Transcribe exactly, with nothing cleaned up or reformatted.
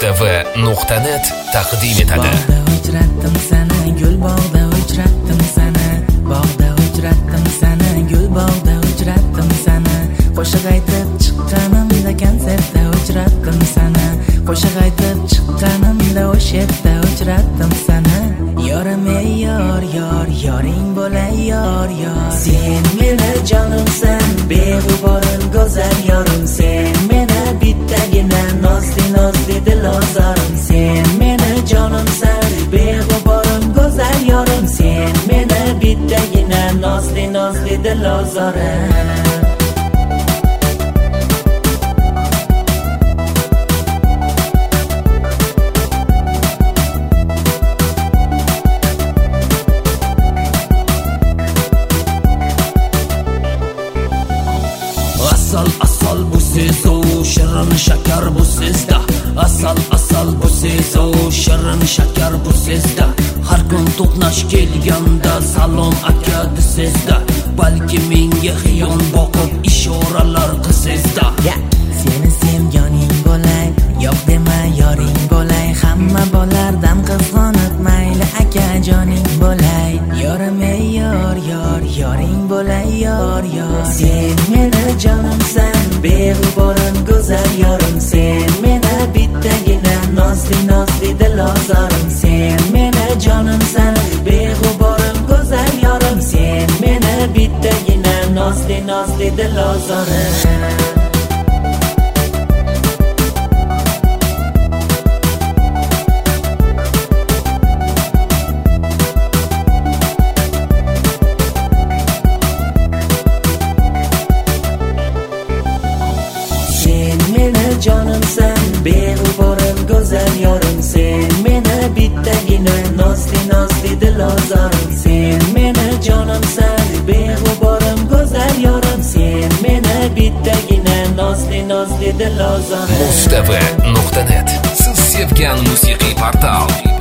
mustafa nuqta net taqdim etadi. Bog'da uchratdim seni, gul bog'da uchratdim seni, bog'da uchratdim seni, gul bog'da uchratdim seni. Qo'shiq aytib chiqqanimda konsertda uchratdim seni, qo'shiq aytib chiqqanimda o'sha yerda uchratdim seni. Yorim ey yor, yor, yoring bo'lay yor, yor. Sen meni jonimsan, beg'uborim go'zal yorim. Sen meni bittagina nozli nozli dilozorim. Sen meni jonimsan, beg'uborim go'zal yorim. Sen meni bittagina nozli nozli dilozorim. Asal asal bu siz o shirin shakar bu sizda. Asal asal bu siz o shirin shakar bu sizda. Har kun to'qnash kelganda salom aka sizda. Balki menga xiyon boqib ishoralar qilsizda. Seni sevganing bo'lay, yo'q dema yoring bo'lay. Hamma bo'lardan qizg'onib mayli aka joning bo'lay. Yorim ey yor, yor, yoring bo'lay yor, yor. Sen meni jonimsan, beg'uborim go'zal yorim. Sen meni bittagina nozli nozli dilozorim. Sen meni jonimsan, beg'uborim go'zal yorim. Sen meni bittagina nozli nozli dilozorim. Jonimsan, beg'uborim go'zal yorim. Sen meni bittagina nozli nozli dilozorim. Sen meni jonimsan, beg'uborim go'zal yorim. Sen meni bittagina nozli nozli dilozorim. mustafa nuqta net siz sevgan musiqiy portal.